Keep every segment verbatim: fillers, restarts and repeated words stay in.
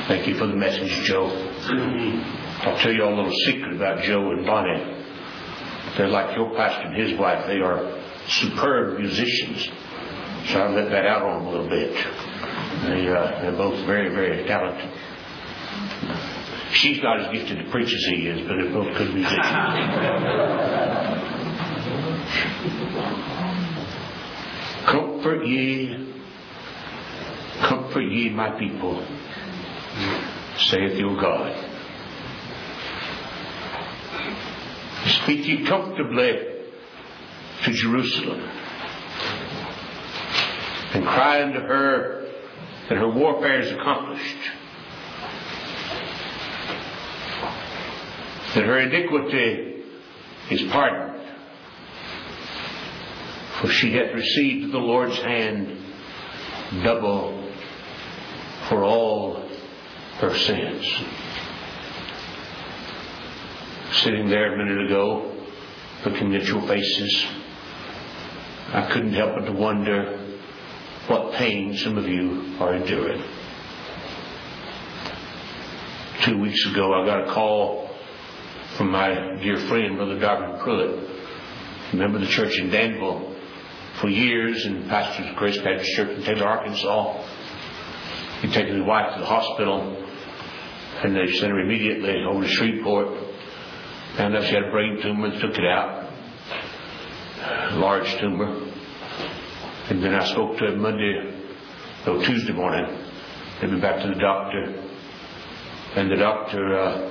Thank you for the message, Joe. I'll tell you a little secret about Joe and Bonnie. They're like your pastor and his wife. They are superb musicians. So I'll let that out on them a little bit. They, uh, they're both very, very talented. She's not as gifted to preach as he is, but they're both good musicians. Comfort ye, comfort ye my people, saith your God. Speak ye comfortably to Jerusalem, and cry unto her that her warfare is accomplished, that her iniquity is pardoned, for she hath received of the Lord's hand double for all her sins. Sitting there a minute ago, looking at your faces, I couldn't help but to wonder what pain some of you are enduring. Two weeks ago, I got a call from my dear friend, Brother Darvin Pruitt, member of the church in Danville for years, and pastor of Grace Baptist Church in Taylor, Arkansas. He'd taken his wife to the hospital, and they sent her immediately over to Shreveport. Found out she had a brain tumor and took it out. A large tumor. And then I spoke to him Monday, no, Tuesday morning. They went back to the doctor. And the doctor uh,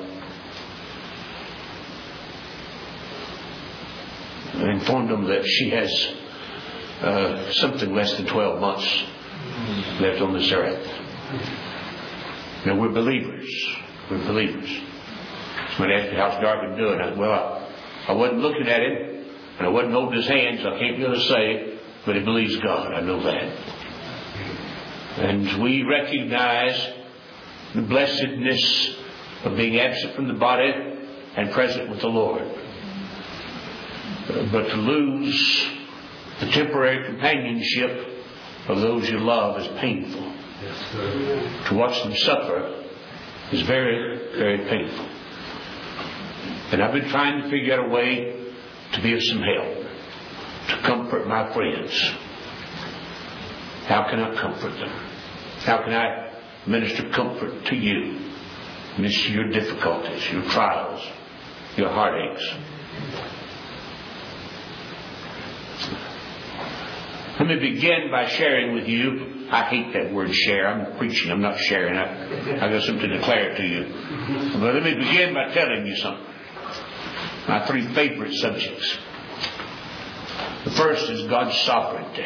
informed them that she has uh, something less than twelve months left on this earth. Now, we're believers. We're believers. Somebody asked me, how's Darvin doing? I said, well, I, I wasn't looking at him, and I wasn't holding his hand, so I can't really say, but he believes God. I know that. And we recognize the blessedness of being absent from the body and present with the Lord. But to lose the temporary companionship of those you love is painful. Yes, to watch them suffer is very, very painful. And I've been trying to figure out a way to be of some help, to comfort my friends. How can I comfort them? How can I minister comfort to you amidst your difficulties, your trials, your heartaches? Let me begin by sharing with you. I hate that word share. I'm preaching. I'm not sharing. I, I got something to declare to you. But let me begin by telling you something. My three favorite subjects. The first is God's sovereignty.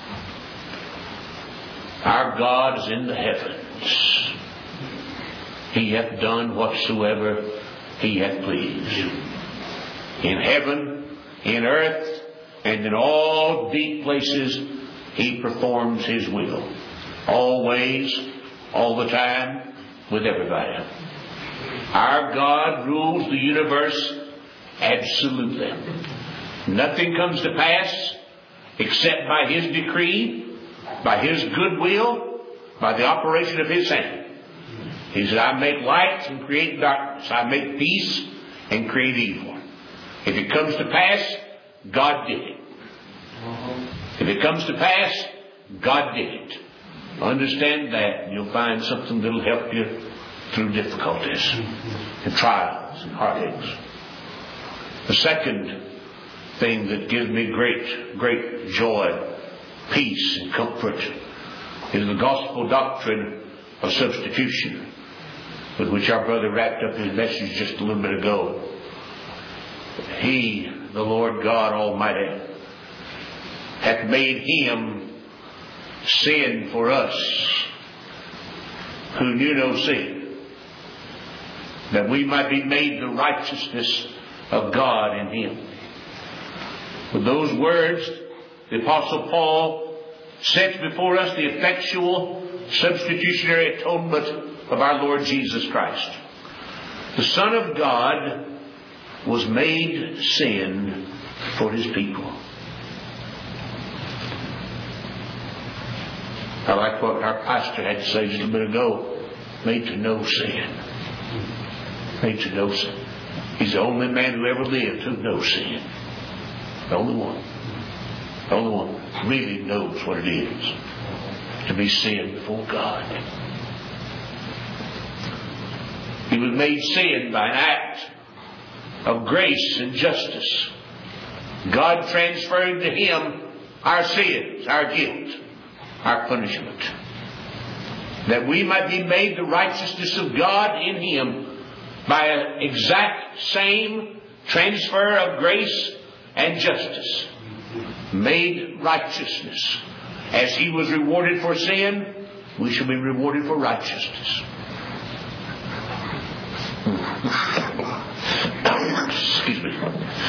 Our God is in the heavens. He hath done whatsoever He hath pleased. In heaven, in earth, and in all deep places, He performs His will. Always, all the time, with everybody. Our God rules the universe absolutely. Nothing comes to pass except by His decree, by His goodwill, by the operation of His hand. He said, I make light and create darkness. I make peace and create evil. If it comes to pass, God did it. If it comes to pass, God did it. Understand that, and you'll find something that'll help you through difficulties and trials and heartaches. The second thing that gives me great, great joy, peace, and comfort is the gospel doctrine of substitution, with which our brother wrapped up his message just a little bit ago. He, the Lord God Almighty, hath made Him sin for us who knew no sin, that we might be made the righteousness of God in Him. With those words, the Apostle Paul sets before us the effectual substitutionary atonement of our Lord Jesus Christ. The Son of God was made sin for His people. I like what our pastor had to say just a bit ago. made to know sin. Made to know sin. He's the only man who ever lived who knows sin. The only one. The only one really knows what it is to be sin before God. He was made sin by an act of grace and justice. God transferred to Him our sins, our guilt, our punishment, that we might be made the righteousness of God in Him by an exact same transfer of grace and justice. Made righteousness. As He was rewarded for sin, we shall be rewarded for righteousness. Excuse me.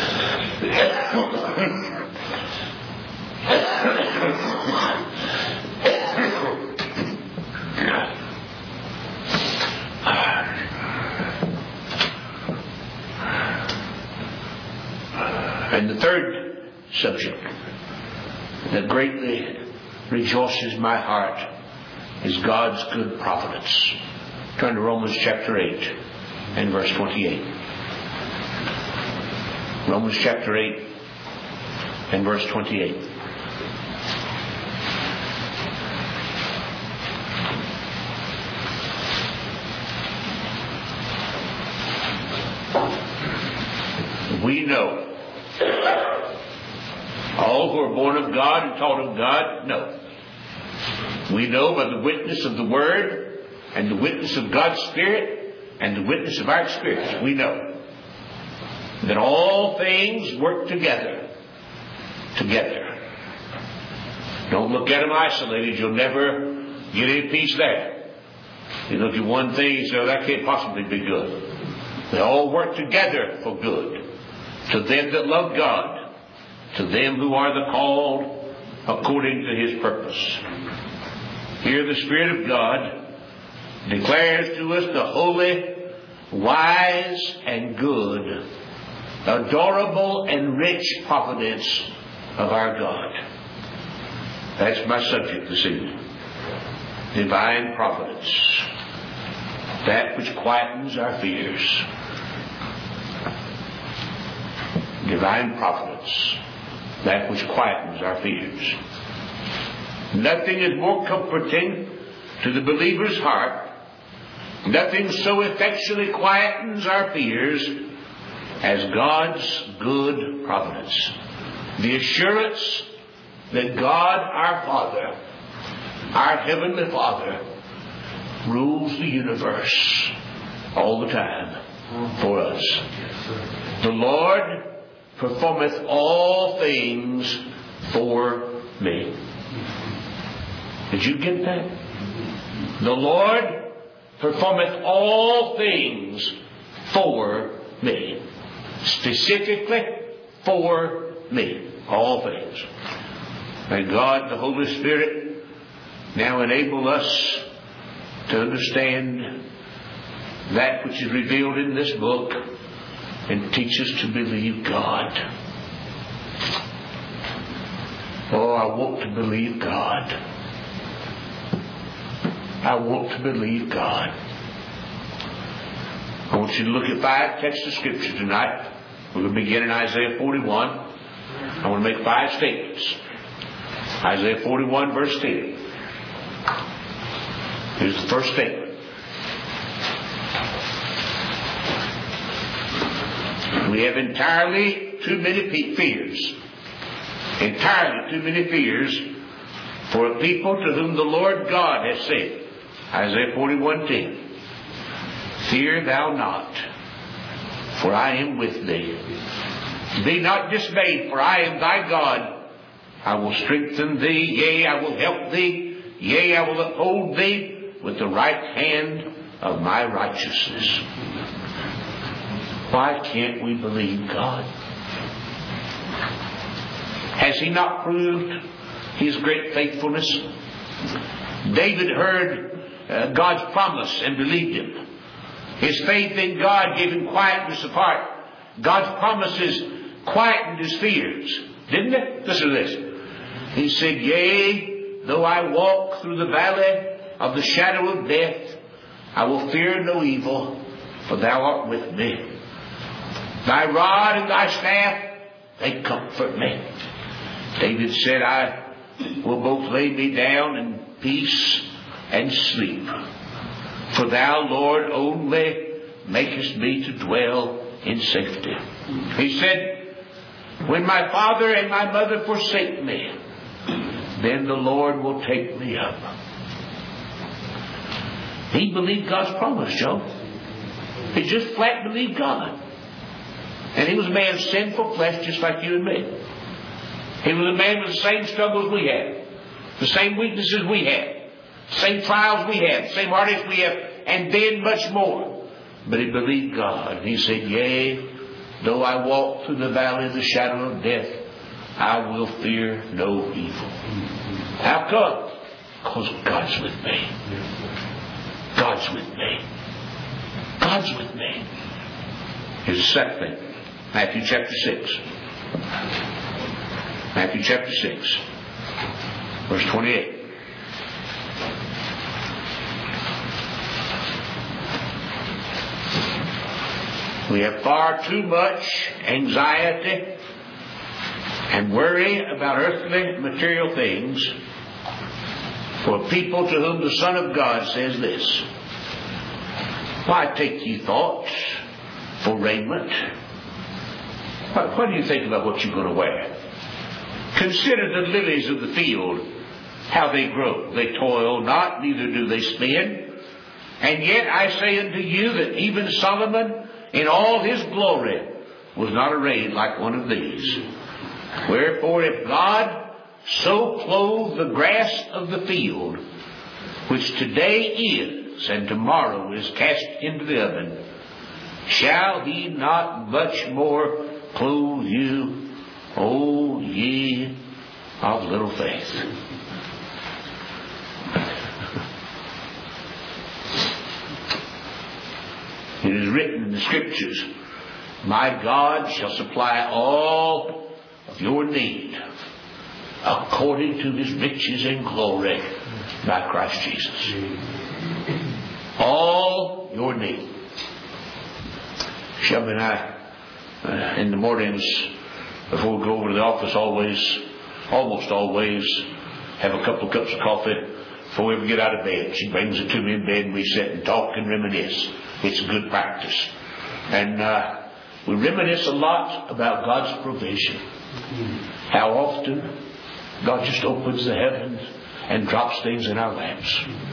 And the third subject that greatly rejoices my heart is God's good providence. Turn to Romans chapter eight and verse twenty-eight. Romans chapter eight and verse twenty-eight. We know, all who are born of God and taught of God know. We know by the witness of the Word and the witness of God's Spirit and the witness of our experience. We know that all things work together. Together. Don't look at them isolated. You'll never get any peace there. You look at one thing and say, oh, that can't possibly be good. They all work together for good. To them that love God, to them who are the called according to His purpose. Here the Spirit of God declares to us the holy, wise, and good, adorable and rich providence of our God. That's my subject this evening. Divine providence. That which quietens our fears. Divine providence. That which quietens our fears. Nothing is more comforting to the believer's heart. Nothing so effectually quietens our fears as God's good providence. The assurance that God our Father, our Heavenly Father, rules the universe all the time for us. The Lord performeth all things for me. Did you get that? The Lord performeth all things for me. Specifically for me. All things. May God, the Holy Spirit, now enable us to understand that which is revealed in this book and teach us to believe God. Oh, I want to believe God. I want to believe God. I want you to look at five texts of Scripture tonight. We're going to begin in Isaiah forty-one. I want to make five statements. Isaiah forty-one verse ten. Here's the first statement. We have entirely too many fears. Entirely too many fears for a people to whom the Lord God has said. Isaiah forty-one ten. Fear thou not, for I am with thee. Be not dismayed, for I am thy God. I will strengthen thee, yea, I will help thee, yea, I will uphold thee with the right hand of my righteousness. Why can't we believe God? Has He not proved His great faithfulness? David heard uh, God's promise and believed Him. His faith in God gave him quietness of heart. God's promises quietened his fears. Didn't it? Listen to this. He said, yea, though I walk through the valley of the shadow of death, I will fear no evil, for thou art with me. Thy rod and thy staff, they comfort me. David said, I will both lay me down in peace and sleep. For thou, Lord, only makest me to dwell in safety. He said, when my father and my mother forsake me, then the Lord will take me up. He believed God's promise, Joe. He just flat believed God. And he was a man of sinful flesh just like you and me. He was a man with the same struggles we had, the same weaknesses we had, the same trials we had, the same heartaches we have, and then much more. But he believed God. And he said, yea, though I walk through the valley of the shadow of death, I will fear no evil. How come? Because God's with me. God's with me. God's with me. Here's the second thing. Matthew chapter six. Matthew chapter six. Verse twenty-eight. We have far too much anxiety and worry about earthly material things for people to whom the Son of God says this. Why take ye thoughts for raiment? What, what do you think about what you're going to wear? Consider the lilies of the field, how they grow. They toil not, neither do they spin. And yet I say unto you that even Solomon in all his glory was not arrayed like one of these. Wherefore, if God so clothe the grass of the field, which today is and tomorrow is cast into the oven, shall he not much more clothe you, O ye of little faith? It is written in the Scriptures, my God shall supply all of your need according to his riches and glory by Christ Jesus. All your need. Shelby and I, uh, in the mornings, before we go over to the office, always, almost always, have a couple of cups of coffee before we ever get out of bed. She brings it to me in bed and we sit and talk and reminisce. It's a good practice. And uh, we reminisce a lot about God's provision. How often God just opens the heavens and drops things in our laps.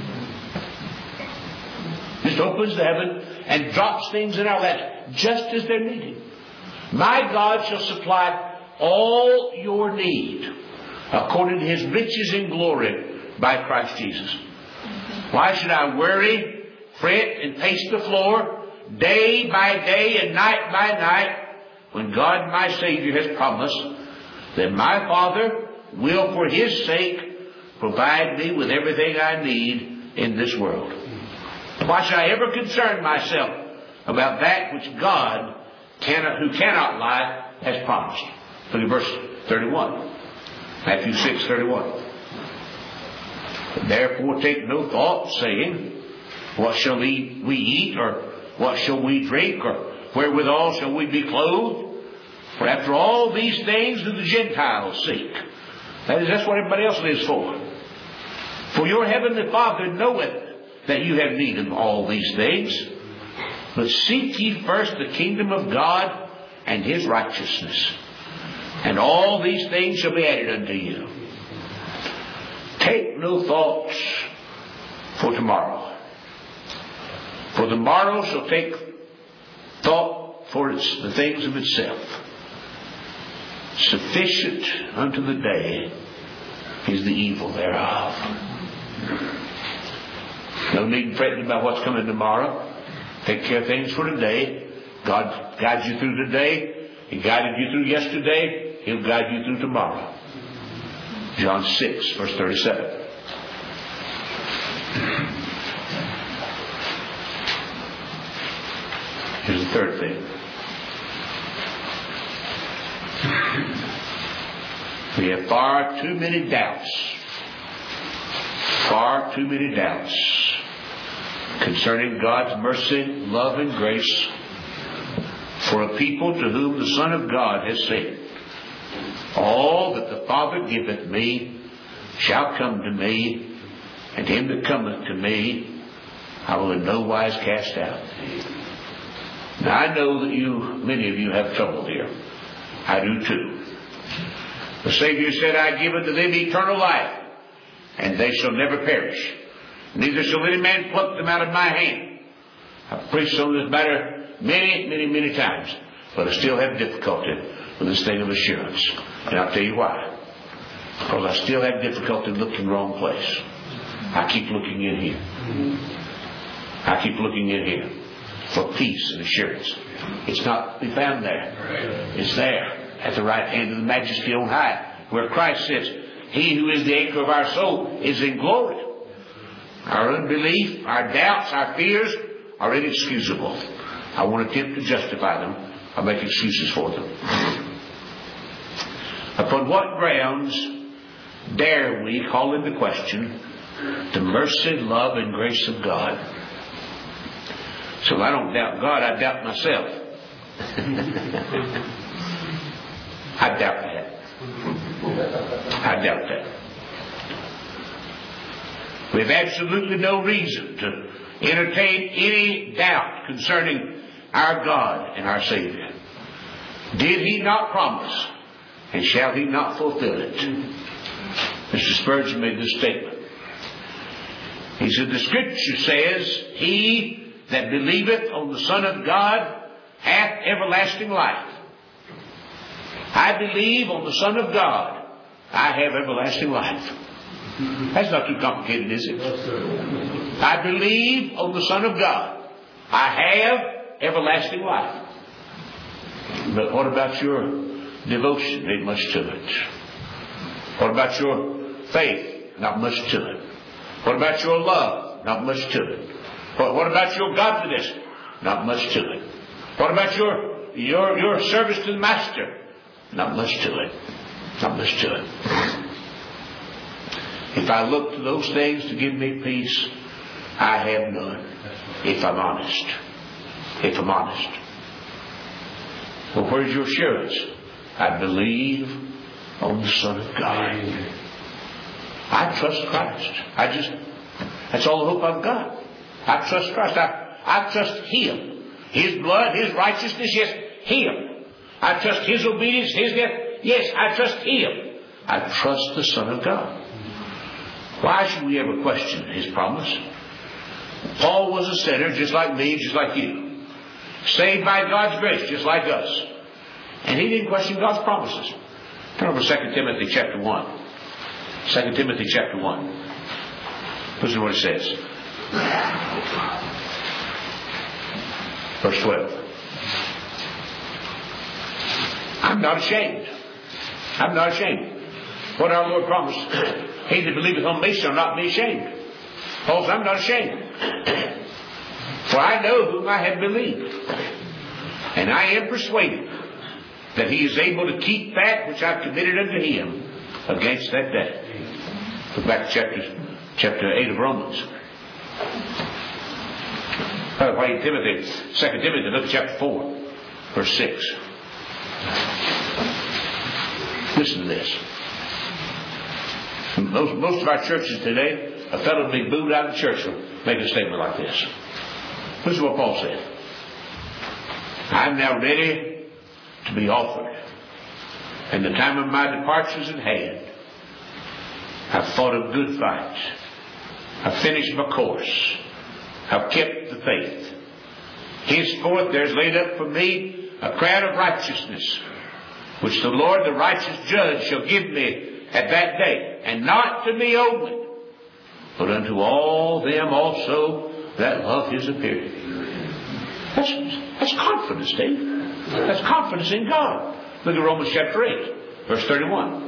Just opens the heaven and drops things in our laps just as they're needed. My God shall supply all your need according to his riches in glory by Christ Jesus. Why should I worry, fret, and pace the floor day by day and night by night when God my Savior has promised that my Father will for his sake provide me with everything I need in this world? Why should I ever concern myself about that which God cannot, who cannot lie, has promised? Look at verse thirty-one. Matthew six thirty-one. Therefore take no thought, saying, what shall we, we eat, or what shall we drink, or wherewithal shall we be clothed? For after all these things do the Gentiles seek. That is, that's what everybody else lives for. For your heavenly Father knoweth that you have need of all these things. But seek ye first the kingdom of God and his righteousness, and all these things shall be added unto you. Take no thoughts for tomorrow, for the morrow shall take thought for its, the things of itself. Sufficient unto the day is the evil thereof. No need in fretting about what's coming tomorrow. Take care of things for today. God guides you through today. He guided you through yesterday. He'll guide you through tomorrow. John six, verse thirty-seven. Here's the third thing. We have far too many doubts. Far too many doubts concerning God's mercy, love, and grace for a people to whom the Son of God has said, all that the Father giveth me shall come to me, and him that cometh to me I will in no wise cast out. Now I know that you, many of you, have trouble here. I do too. The Savior said, I give unto them eternal life, and they shall never perish. Neither shall any man pluck them out of my hand. I've preached on this matter many, many, many times, but I still have difficulty with this thing of assurance. And I'll tell you why. Because I still have difficulty looking in the wrong place. I keep looking in here. I keep looking in here for peace and assurance. It's not to be found there. It's there at the right hand of the Majesty on high, where Christ sits. He who is the anchor of our soul is in glory. Our unbelief, our doubts, our fears are inexcusable. I won't attempt to justify them. I'll make excuses for them. Upon what grounds dare we call into question the mercy, love, and grace of God? So if I don't doubt God, I doubt myself. I doubt that. I doubt that. We have absolutely no reason to entertain any doubt concerning our God and our Savior. Did He not promise, and shall He not fulfill it? Mister Spurgeon made this statement. He said, the Scripture says, He that believeth on the Son of God hath everlasting life. I believe on the Son of God, I have everlasting life. That's not too complicated, is it? I believe on the Son of God, I have everlasting life. But what about your devotion? Ain't much to it. What about your faith? Not much to it. What about your love? Not much to it. What, what about your godliness? Not much to it. What about your, your, your service to the Master? Not much to it. Not much to it. If I look to those things to give me peace, I have none. If I'm honest. If I'm honest. Well, where's your assurance? I believe on the Son of God. I trust Christ. I just, that's all the hope I've got. I trust Christ. I, I trust Him. His blood, His righteousness, yes, Him. I trust His obedience, His death, yes, I trust Him. I trust the Son of God. Why should we ever question His promise? Paul was a sinner just like me, just like you. Saved by God's grace, just like us. And he didn't question God's promises. Turn over to Second Timothy chapter one. Second Timothy chapter one. Listen to what it says. Verse twelve. I'm not ashamed. I'm not ashamed. What our Lord promised. He that believeth on me shall not be ashamed. Paul says, I'm not ashamed. For I know whom I have believed. And I am persuaded that He is able to keep that which I've committed unto Him against that day. Look back to chapter, chapter eight of Romans. Uh, wait, Timothy, Second Timothy, look at chapter four, verse six. Listen to this. Most, most of our churches today, a fellow will be booed out of the church for making a statement like this. Listen to what Paul said. I'm now ready to be offered, and the time of my departure is at hand. I've fought a good fight. I've finished my course. I've kept the faith. Henceforth there's laid up for me a crown of righteousness, which the Lord, the righteous judge, shall give me at that day, and not to me only, but unto all them also that love His appearing. That's, that's confidence, Dave. That's confidence in God. Look at Romans chapter eight, verse thirty-one.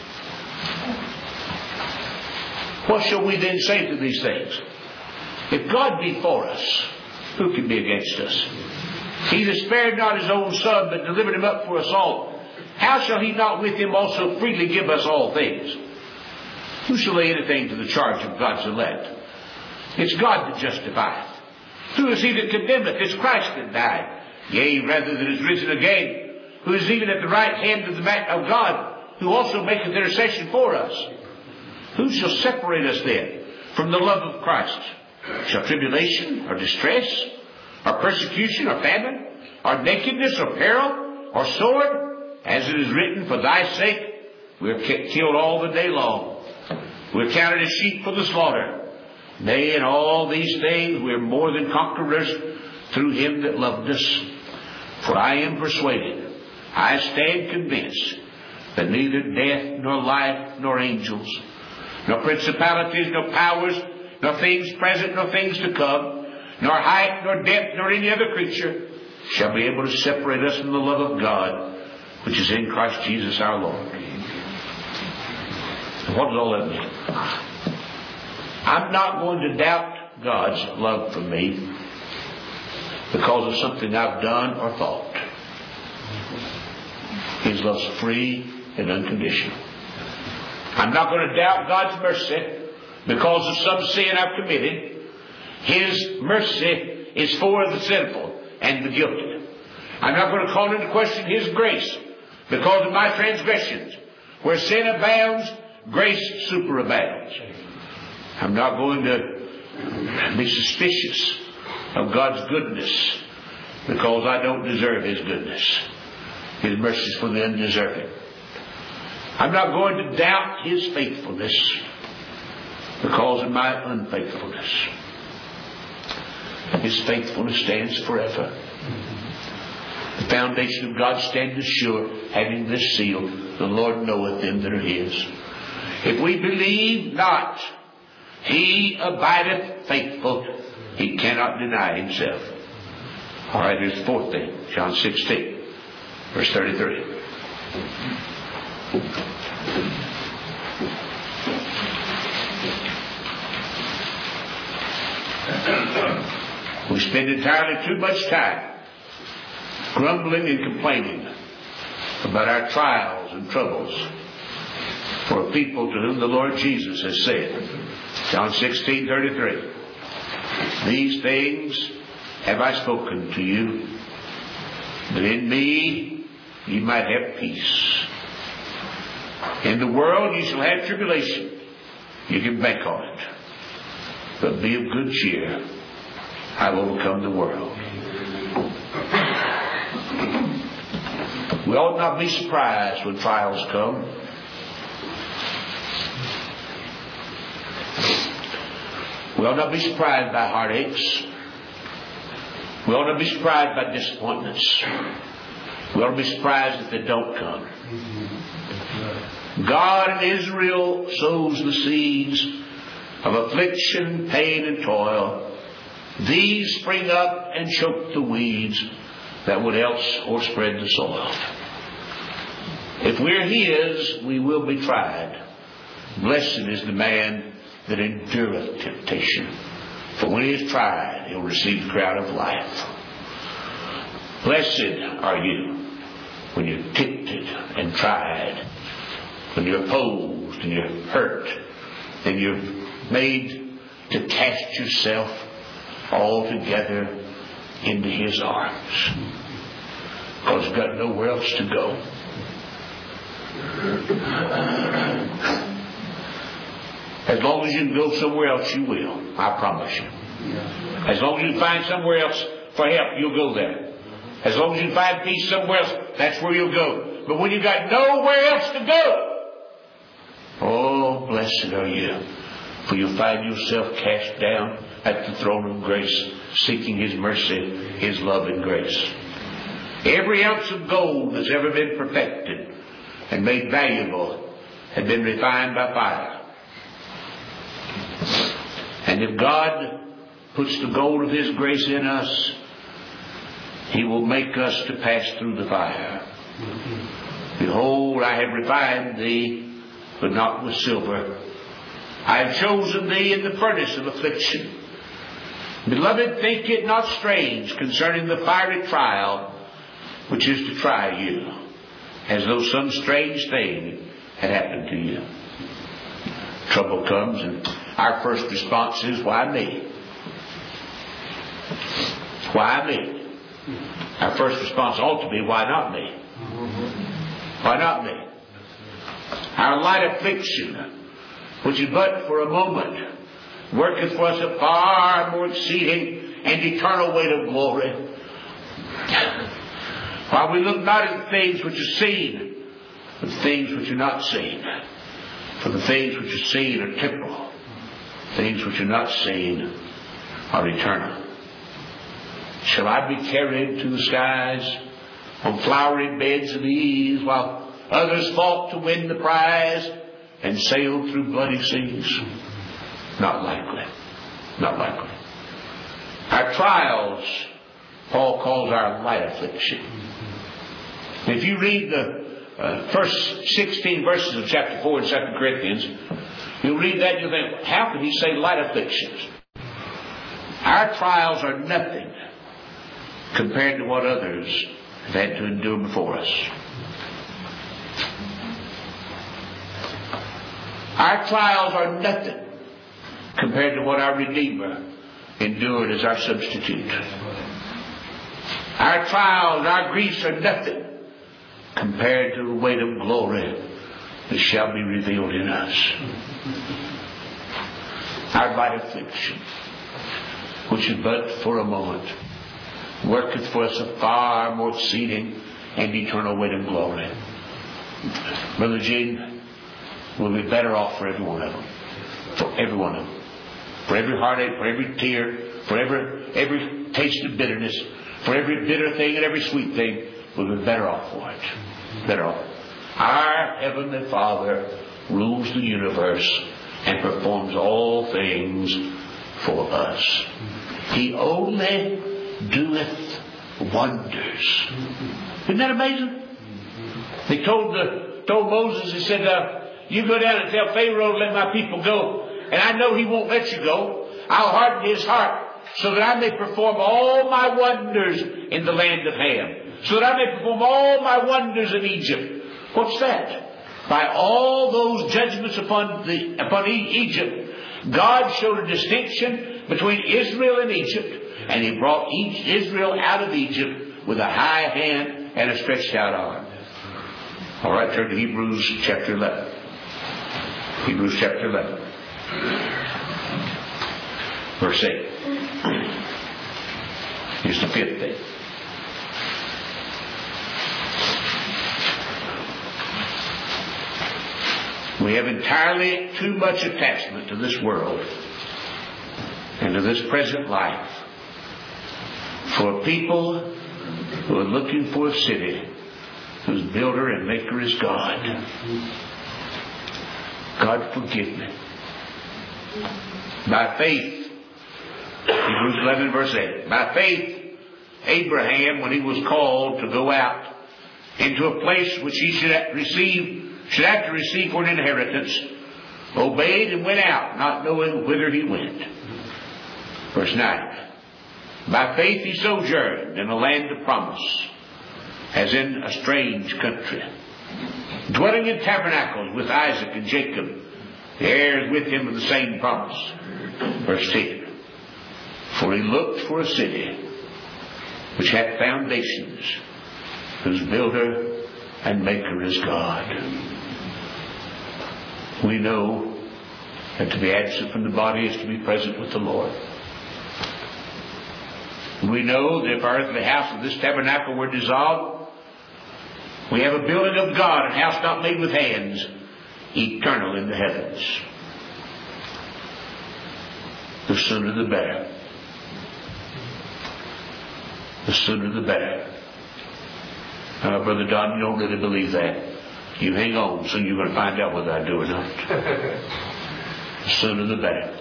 What shall we then say to these things? If God be for us, who can be against us? He that spared not His own Son, but delivered Him up for us all, how shall He not with Him also freely give us all things? Who shall lay anything to the charge of God's elect? It's God that justifieth. Who is he that condemneth? It's Christ that died. Yea, rather that is risen again, who is even at the right hand of the ma- of God, who also maketh intercession for us. Who shall separate us then from the love of Christ? Shall tribulation, or distress, or persecution, or famine, or nakedness, or peril, or sword? As it is written, for thy sake we are killed all the day long. We are counted as sheep for the slaughter. Nay, in all these things we are more than conquerors through him that loved us. For I am persuaded, I stand convinced, that neither death, nor life, nor angels, nor principalities, nor powers, nor things present, nor things to come, nor height, nor depth, nor any other creature shall be able to separate us from the love of God, which is in Christ Jesus our Lord. And what does all that mean? I'm not going to doubt God's love for me because of something I've done or thought. His love's free and unconditional. I'm not going to doubt God's mercy because of some sin I've committed. His mercy is for the sinful and the guilty. I'm not going to call into question His grace because of my transgressions. Where sin abounds, grace superabounds. I'm not going to be suspicious of God's goodness because I don't deserve His goodness. His mercy is for the undeserving. I'm not going to doubt His faithfulness because of my unfaithfulness. His faithfulness stands forever. The foundation of God standeth sure, having this seal, the Lord knoweth them that are His. If we believe not, He abideth faithful. He cannot deny Himself. All right, here's the fourth thing. John sixteen, verse thirty-three. We spend entirely too much time grumbling and complaining about our trials and troubles for a people to whom the Lord Jesus has said, John sixteen thirty-three, these things have I spoken to you, that in me ye might have peace. In the world ye shall have tribulation. You can bank on it. But be of good cheer. I will overcome the world. We ought not be surprised when trials come. We ought not be surprised by heartaches. We ought not be surprised by disappointments. We ought to be surprised if they don't come. God in Israel sows the seeds of affliction, pain, and toil. These spring up and choke the weeds that would else o'erspread the soil. If we're His, we will be tried. Blessed is the man that endureth temptation, for when he is tried, he'll receive the crown of life. Blessed are you when you're tempted and tried, when you're opposed and you're hurt, and you're made to cast yourself altogether into His arms, because you've got nowhere else to go. As long as you can go somewhere else, you will. I promise you. As long as you find somewhere else for help, you'll go there. As long as you find peace somewhere else, that's where you'll go. But when you've got nowhere else to go, oh, blessed are you, for you'll find yourself cast down at the throne of grace, seeking His mercy, His love and grace. Every ounce of gold that's ever been perfected and made valuable had been refined by fire. And if God puts the gold of His grace in us, He will make us to pass through the fire. Behold, I have refined thee, but not with silver. I have chosen thee in the furnace of affliction. Beloved, think it not strange concerning the fiery trial which is to try you, as though some strange thing had happened to you. Trouble comes and our first response is, why me? Why me? Our first response ought to be, why not me? Why not me? Our light affliction, which is but for a moment, worketh for us a far more exceeding and eternal weight of glory. While we look not at the things which are seen, but the things which are not seen. For the things which are seen are temporal. Things which are not seen are eternal. Shall I be carried to the skies on flowery beds of ease, while others fought to win the prize and sailed through bloody seas? Not likely. Not likely. Our trials, Paul calls our light affliction. If you read the uh, first sixteen verses of chapter four in Second Corinthians, you'll read that and you'll think, how can he say light afflictions? Our trials are nothing compared to what others have had to endure before us. Our trials are nothing compared to what our Redeemer endured as our substitute. Our trials, our griefs are nothing compared to the weight of glory that shall be revealed in us. Our light affliction, which is but for a moment, worketh for us a far more exceeding and eternal weight of glory. Brother Gene, we'll be better off for every one of them. For every one of them. For every heartache, for every tear, for every, every taste of bitterness, for every bitter thing and every sweet thing, we'll be better off for it. Better off. Our Heavenly Father rules the universe and performs all things for us. He only doeth wonders. Isn't that amazing? He told the told Moses, he said, uh, you go down and tell Pharaoh to let my people go, and I know he won't let you go. I'll harden his heart so that I may perform all my wonders in the land of Ham, so that I may perform all my wonders in Egypt. What's that? By all those judgments upon the upon Egypt, God showed a distinction between Israel and Egypt, and He brought each Israel out of Egypt with a high hand and a stretched out arm. All right, turn to Hebrews chapter eleven. Hebrews chapter eleven, verse eight. Here's the fifth thing. We have entirely too much attachment to this world and to this present life for people who are looking for a city whose builder and maker is God. God forgive me. By faith, Hebrews eleven verse eight, by faith Abraham, when he was called to go out into a place which he should receive should have to receive for an inheritance, obeyed and went out, not knowing whither he went. Verse nine. By faith he sojourned in a land of promise, as in a strange country, dwelling in tabernacles with Isaac and Jacob, the heirs with him of the same promise. Verse ten. For he looked for a city which had foundations, whose builder and maker is God. We know that to be absent from the body is to be present with the Lord. We know that if our earthly house of this tabernacle were dissolved, we have a building of God, a house not made with hands, eternal in the heavens. The sooner the better. The sooner the better. Uh, Brother Don, you don't really believe that. You hang on, soon you're going to find out whether I do or not. The sooner the better.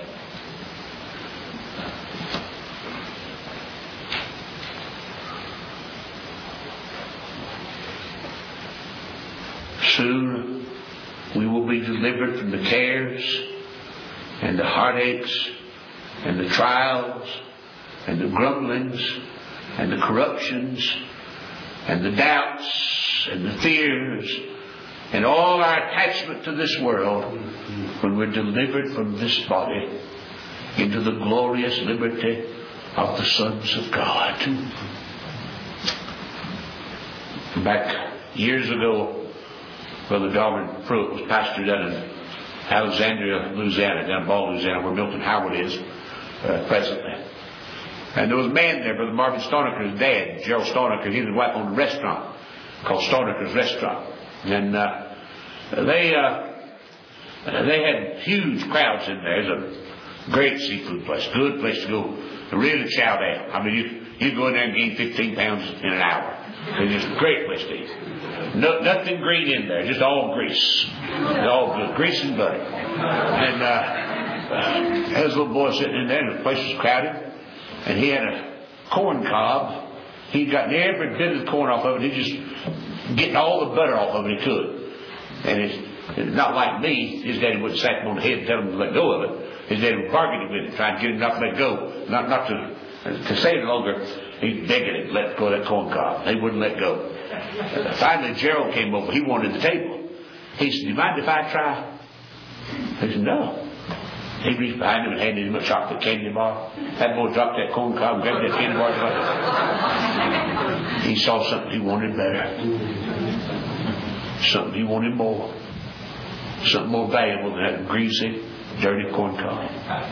Soon we will be delivered from the cares and the heartaches and the trials and the grumblings and the corruptions and the doubts and the fears and all our attachment to this world, when we're delivered from this body into the glorious liberty of the sons of God. Back years ago, Brother Darwin Pruitt was pastor down in Alexandria, Louisiana, down in Ball, Louisiana, where Milton Howard is uh, presently. And there was a man there, Brother Marvin Stoneker's dad, Gerald Stoneker. He was wife owned a restaurant called Stoneker's Restaurant. And uh, they uh, they had huge crowds in there. It's a great seafood place, good place to go to really chow down. I mean, you you go in there and gain fifteen pounds in an hour. It's just a great place to eat. No, nothing green in there, just all grease. All good, grease and butter. And uh, uh, there was a little boy sitting in there, and the place was crowded. And he had a corn cob. He'd gotten every bit of the corn off of it. He just getting all the butter off of it he could. And it's, it's not like me. His daddy wouldn't slap him on the head and tell him to let go of it. His daddy would bargain with him, trying to get him not to let go, not not to to say it longer. He'd beg it and let go of that corn cob. They wouldn't let go. Uh, finally, Gerald came over. He wanted the table. He said, "Do you mind if I try?" He said, "No." He reached behind him and handed him a chocolate candy bar. That boy dropped that corn cob and grabbed that candy bar. He saw something he wanted better. Something he wanted more. Something more valuable than that greasy, dirty corn cob.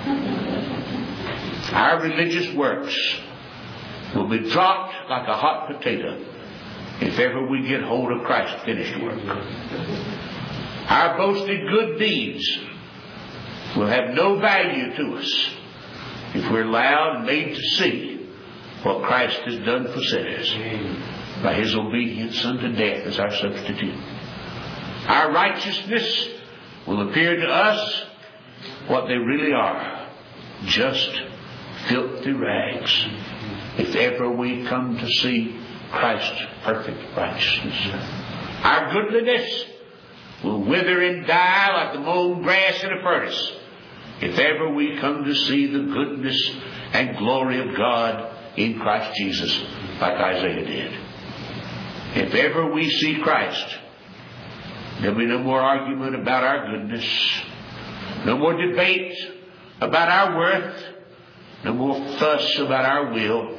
Our religious works will be dropped like a hot potato if ever we get hold of Christ's finished work. Our boasted good deeds will have no value to us if we're allowed and made to see what Christ has done for sinners by His obedience unto death as our substitute. Our righteousness will appear to us what they really are, just filthy rags, if ever we come to see Christ's perfect righteousness. Our goodliness will wither and die like the mown grass in a furnace if ever we come to see the goodness and glory of God in Christ Jesus, like Isaiah did. If ever we see Christ, there'll be no more argument about our goodness, no more debate about our worth, no more fuss about our will.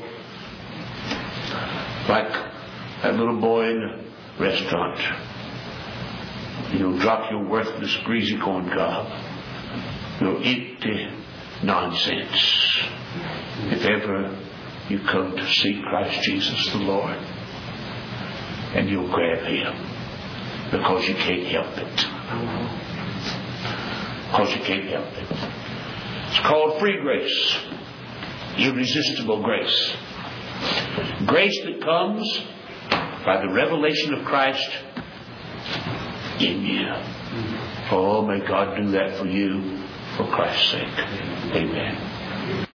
Like that little boy in the restaurant. You'll drop your worthless, greasy corn cob. Your empty nonsense. If ever you come to see Christ Jesus the Lord, and you'll grab Him because you can't help it. Because you can't help it. It's called free grace. Irresistible grace. Grace that comes by the revelation of Christ in you. Oh, may God do that for you for Christ's sake. Amen.